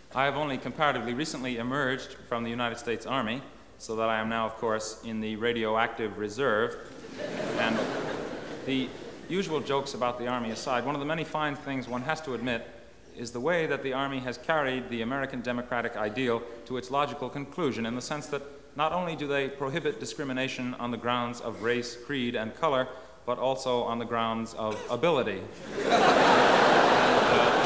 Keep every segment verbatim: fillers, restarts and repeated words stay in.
I have only comparatively recently emerged from the United States Army, so that I am now, of course, in the radioactive reserve. And the usual jokes about the Army aside, one of the many fine things one has to admit is the way that the Army has carried the American democratic ideal to its logical conclusion, in the sense that not only do they prohibit discrimination on the grounds of race, creed, and color, but also on the grounds of ability. and, uh,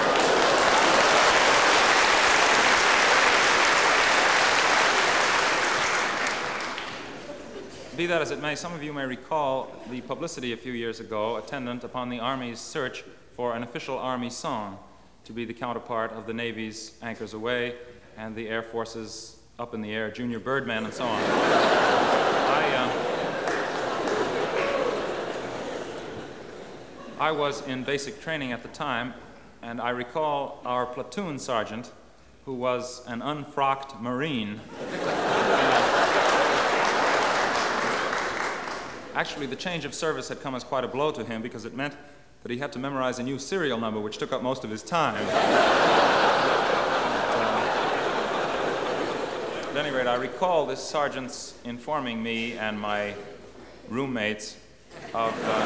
Be that as it may, some of you may recall the publicity a few years ago attendant upon the Army's search for an official Army song to be the counterpart of the Navy's Anchors Aweigh and the Air Force's Up in the Air, Junior Birdman, and so on. I, uh, I was in basic training at the time, and I recall our platoon sergeant, who was an unfrocked Marine. Actually, the change of service had come as quite a blow to him because it meant that he had to memorize a new serial number, which took up most of his time. uh, at any rate, I recall this sergeant's informing me and my roommates of, uh,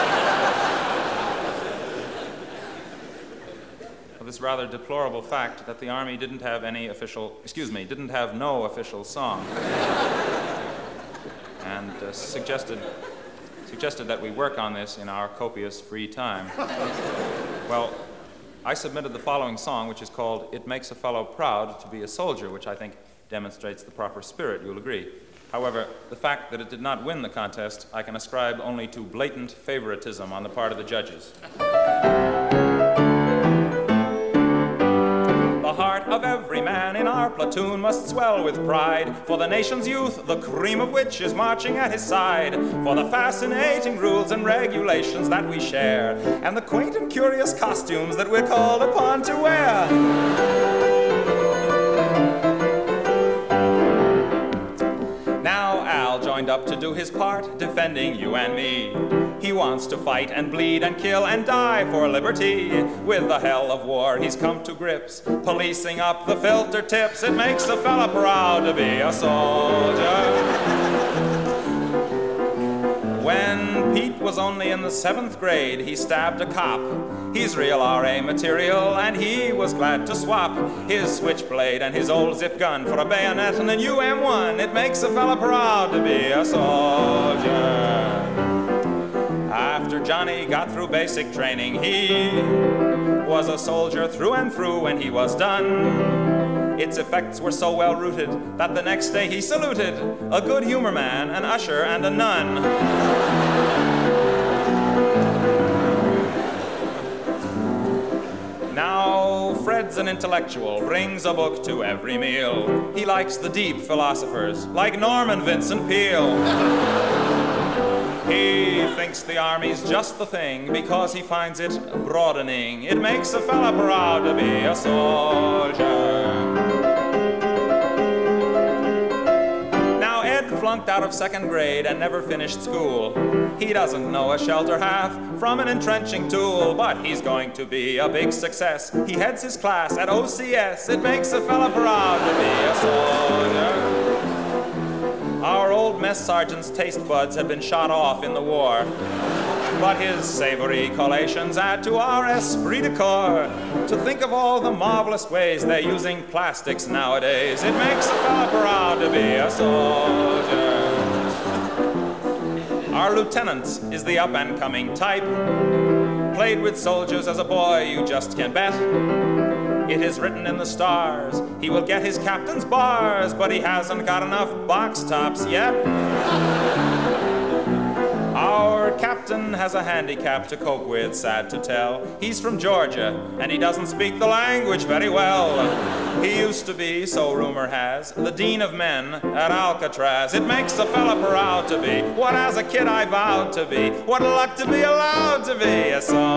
of this rather deplorable fact that the Army didn't have any official, excuse me, didn't have no official song. and uh, suggested, suggested that we work on this in our copious free time. Well, I submitted the following song, which is called It Makes a Fellow Proud to Be a Soldier, which I think demonstrates the proper spirit, you'll agree. However, the fact that it did not win the contest, I can ascribe only to blatant favoritism on the part of the judges. The heart of every man in our platoon must swell with pride for the nation's youth, the cream of which is marching at his side, for the fascinating rules and regulations that we share, and the quaint and curious costumes that we're called upon to wear. Now Al joined up to do his part, defending you and me. He wants to fight and bleed and kill and die for liberty. With the hell of war he's come to grips, policing up the filter tips. It makes a fella proud to be a soldier. When Pete was only in the seventh grade, he stabbed a cop. He's real R A material, and he was glad to swap his switchblade and his old zip gun for a bayonet and a new M one. It makes a fella proud to be a soldier. After Johnny got through basic training, he was a soldier through and through when he was done. Its effects were so well rooted that the next day he saluted a good humor man, an usher, and a nun. Now Fred's an intellectual, brings a book to every meal. He likes the deep philosophers, like Norman Vincent Peale. He thinks the Army's just the thing because he finds it broadening. It makes a fella proud to be a soldier. Now Ed flunked out of second grade and never finished school. He doesn't know a shelter half from an entrenching tool, but he's going to be a big success. He heads his class at O C S. It makes a fella proud to be a soldier. Our old mess sergeant's taste buds had been shot off in the war, but his savory collations add to our esprit de corps. To think of all the marvelous ways they're using plastics nowadays, it makes a fella proud to be a soldier. Our lieutenant is the up-and-coming type. Played with soldiers as a boy, you just can't bet. It is written in the stars, he will get his captain's bars, but he hasn't got enough box tops yet. Our captain has a handicap to cope with, sad to tell. He's from Georgia, and he doesn't speak the language very well. He used to be, so rumor has, the dean of men at Alcatraz. It makes a fella proud to be what as a kid I vowed to be. What luck to be allowed to be a soldier.